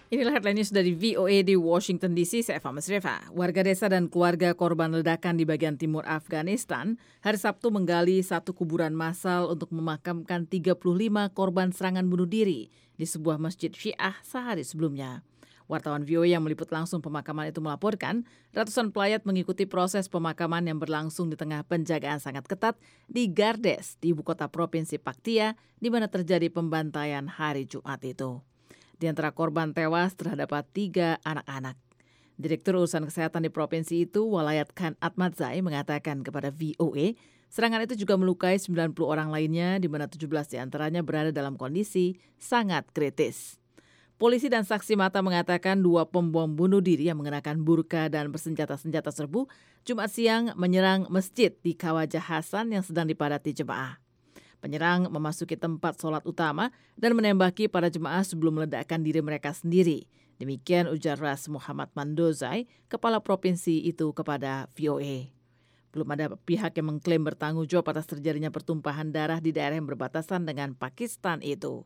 Inilah headline news dari VOA di Washington DC, saya Eva Masreva. Warga desa dan keluarga korban ledakan di bagian timur Afghanistan hari Sabtu menggali satu kuburan massal untuk memakamkan 35 korban serangan bunuh diri di sebuah masjid Syiah sehari sebelumnya. Wartawan VOA yang meliput langsung pemakaman itu melaporkan, ratusan pelayat mengikuti proses pemakaman yang berlangsung di tengah penjagaan sangat ketat di Gardes, di ibu kota provinsi Paktia, di mana terjadi pembantaian hari Jumat itu. Di antara korban tewas terdapat 3 anak-anak. Direktur Urusan Kesehatan di provinsi itu, Walayat Khan Atmadzai, mengatakan kepada VOA, serangan itu juga melukai 90 orang lainnya, di mana 17 diantaranya berada dalam kondisi sangat kritis. Polisi dan saksi mata mengatakan 2 pembom bunuh diri yang mengenakan burka dan bersenjata-senjata serbu Jumat siang menyerang masjid di Khawajah Hasan yang sedang dipadati jemaah. Penyerang memasuki tempat sholat utama dan menembaki para jemaah sebelum meledakkan diri mereka sendiri. Demikian ujar Ras Muhammad Mandozai, kepala provinsi itu kepada VOA. Belum ada pihak yang mengklaim bertanggung jawab atas terjadinya pertumpahan darah di daerah yang berbatasan dengan Pakistan itu.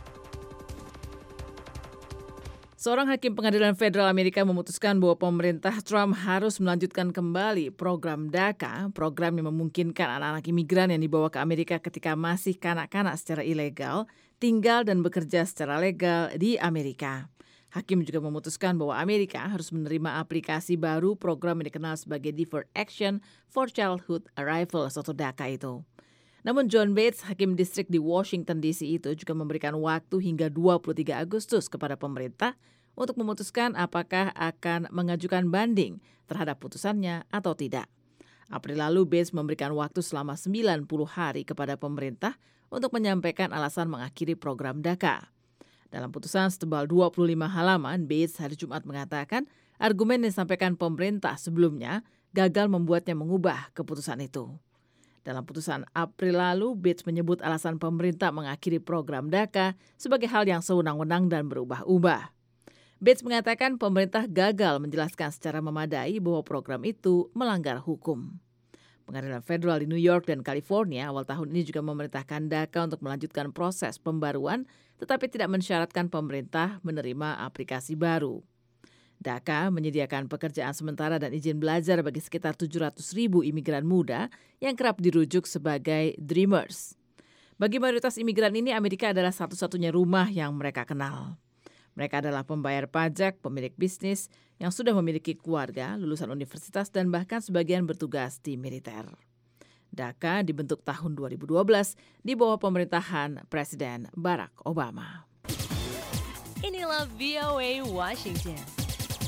Seorang hakim pengadilan federal Amerika memutuskan bahwa pemerintah Trump harus melanjutkan kembali program DACA, program yang memungkinkan anak-anak imigran yang dibawa ke Amerika ketika masih kanak-kanak secara ilegal, tinggal dan bekerja secara legal di Amerika. Hakim juga memutuskan bahwa Amerika harus menerima aplikasi baru program yang dikenal sebagai Deferred Action for Childhood Arrivals atau DACA itu. Namun John Bates, hakim distrik di Washington DC itu juga memberikan waktu hingga 23 Agustus kepada pemerintah untuk memutuskan apakah akan mengajukan banding terhadap putusannya atau tidak. April lalu Bates memberikan waktu selama 90 hari kepada pemerintah untuk menyampaikan alasan mengakhiri program DACA. Dalam putusan setebal 25 halaman, Bates hari Jumat mengatakan argumen yang disampaikan pemerintah sebelumnya gagal membuatnya mengubah keputusan itu. Dalam putusan April lalu, Bates menyebut alasan pemerintah mengakhiri program DACA sebagai hal yang sewenang-wenang dan berubah-ubah. Bates mengatakan pemerintah gagal menjelaskan secara memadai bahwa program itu melanggar hukum. Pengadilan federal di New York dan California awal tahun ini juga memerintahkan DACA untuk melanjutkan proses pembaruan, tetapi tidak mensyaratkan pemerintah menerima aplikasi baru. DACA menyediakan pekerjaan sementara dan izin belajar bagi sekitar 700.000 imigran muda yang kerap dirujuk sebagai Dreamers. Bagi mayoritas imigran ini, Amerika adalah satu-satunya rumah yang mereka kenal. Mereka adalah pembayar pajak, pemilik bisnis, yang sudah memiliki keluarga, lulusan universitas, dan bahkan sebagian bertugas di militer. DACA dibentuk tahun 2012 di bawah pemerintahan Presiden Barack Obama. Inilah VOA Washington.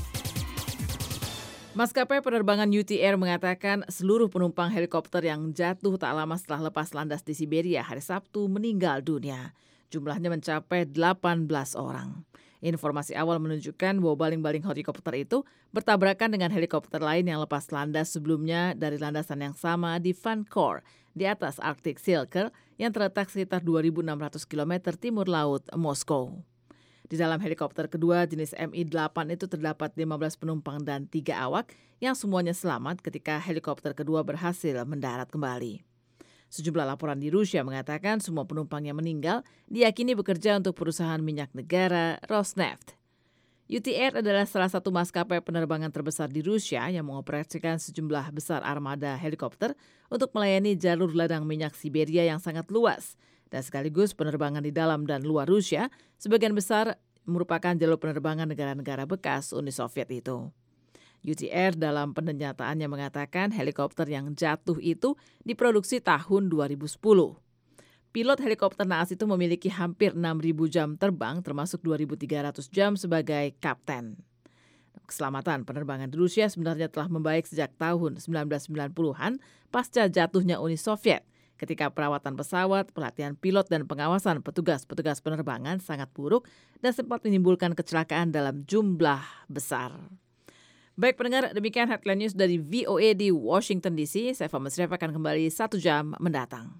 Maskapai penerbangan UTR mengatakan seluruh penumpang helikopter yang jatuh tak lama setelah lepas landas di Siberia hari Sabtu meninggal dunia. Jumlahnya mencapai 18 orang. Informasi awal menunjukkan bahwa baling-baling helikopter itu bertabrakan dengan helikopter lain yang lepas landas sebelumnya dari landasan yang sama di Vancouver, di atas Arctic Circle yang terletak sekitar 2.600 km timur laut Moskow. Di dalam helikopter kedua jenis Mi-8 itu terdapat 15 penumpang dan 3 awak yang semuanya selamat ketika helikopter kedua berhasil mendarat kembali. Sejumlah laporan di Rusia mengatakan semua penumpang yang meninggal diyakini bekerja untuk perusahaan minyak negara Rosneft. UTR adalah salah satu maskapai penerbangan terbesar di Rusia yang mengoperasikan sejumlah besar armada helikopter untuk melayani jalur ladang minyak Siberia yang sangat luas. Dan sekaligus penerbangan di dalam dan luar Rusia, sebagian besar merupakan jalur penerbangan negara-negara bekas Uni Soviet itu. UTR dalam pernyataannya mengatakan helikopter yang jatuh itu diproduksi tahun 2010. Pilot helikopter naas itu memiliki hampir 6.000 jam terbang, termasuk 2.300 jam sebagai kapten. Keselamatan penerbangan di Rusia sebenarnya telah membaik sejak tahun 1990-an pasca jatuhnya Uni Soviet. Ketika perawatan pesawat, pelatihan pilot, dan pengawasan petugas-petugas penerbangan sangat buruk dan sempat menimbulkan kecelakaan dalam jumlah besar. Baik pendengar, demikian headline news dari VOA di Washington DC. Saya Eva Masreva akan kembali 1 jam mendatang.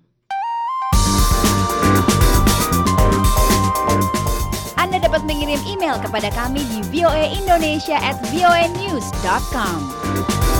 Anda dapat mengirim email kepada kami di voaindonesia@voanews.com.